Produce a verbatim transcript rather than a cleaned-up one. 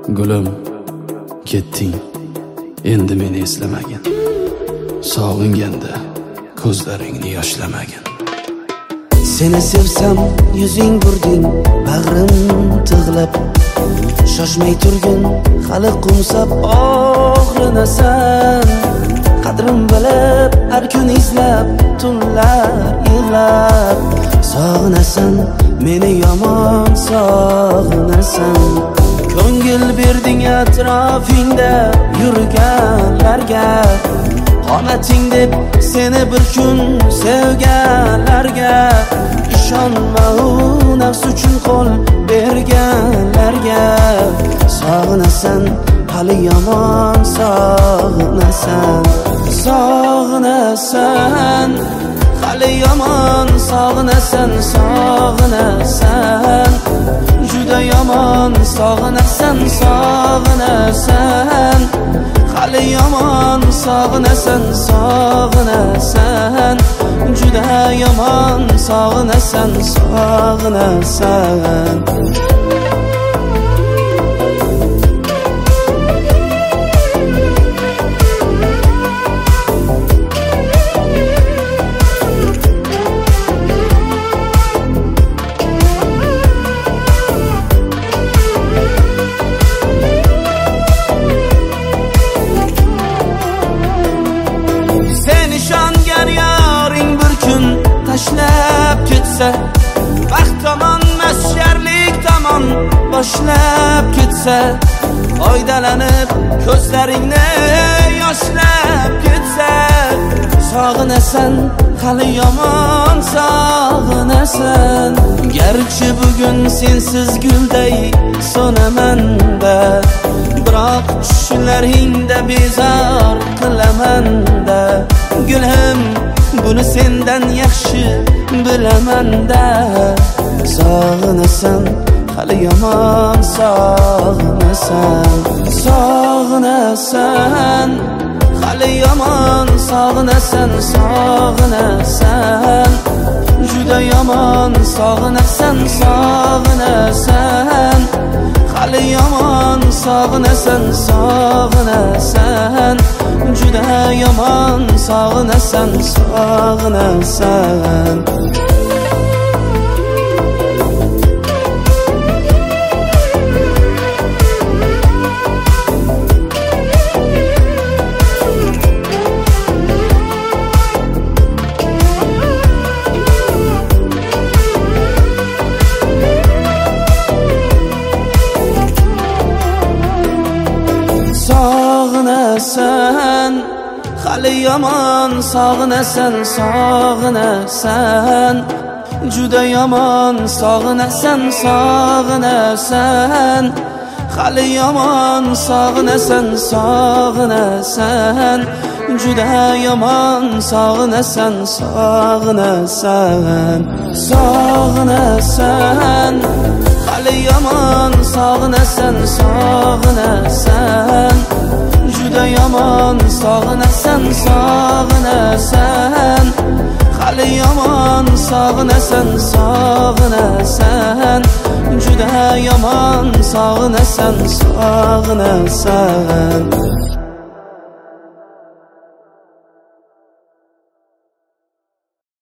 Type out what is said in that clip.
Gulim, ketding, endi meni eslamagin. Sog'inganda ko'zlaringni yoshlamagin. Seni sevsam yuzing burding, bag'rim tig'lab. Shoshmay turgin, hali qumsab og'rinasan. Qadrim bilib, har kun izlab, tunlar yig'lab. Sog'inasan, meni yomon sog'inasan. Ko'ngil berding atrofingda yurganlarga, qomating deb seni bir kun sevganlarga. Ishonma u nafs uchun qo'l berganlarga. Sog'inasan, hali yomon sog'inasan. Sog'inasan, hali yomon sog'inasan. Sog'inasan, juda yomon sog'inasan. Sog'inasan, hali yomon sog'inasan. Sog'inasan, juda yomon sog'inasan. Sog'inasan. Tashlab ketsa, vaqt tomon masharlik tomon boshlab ketsa, oydalanib ko'zlaringni yoshlab ketsa. Sog'inasan, hali yomon sog'inasan. Garchi bugun sensiz gulday so'naman-da, biroq tushlaringda bezor qilaman-da. Gulim, buni sendan yaxshi bilaman-da. Sog'inasan, hali yomon sog'inasan. Sog'inasan, hali yomon sog'inasan. Sog'inasan, juda yomon sog'inasan. Sog'inasan, hali yomon sog'inasan. Sog'inasan, juda yomon sog'inasan. Sog'inasan. Sog'inasan, hali yomon sog'inasan. Sog'inasan, juda yomon sog'inasan. Sog'inasan, hali yomon sog'inasan. Sog'inasan, juda yomon sog'inasan. Sog'inasan. Sog'inasan, hali yomon sog'inasan. Sog'inasan, juda yomon sog'inasan. Sog'inasan, hali yomon sog'inasan. Sog'inasan, juda yomon sog'inasan. Sog'inasan.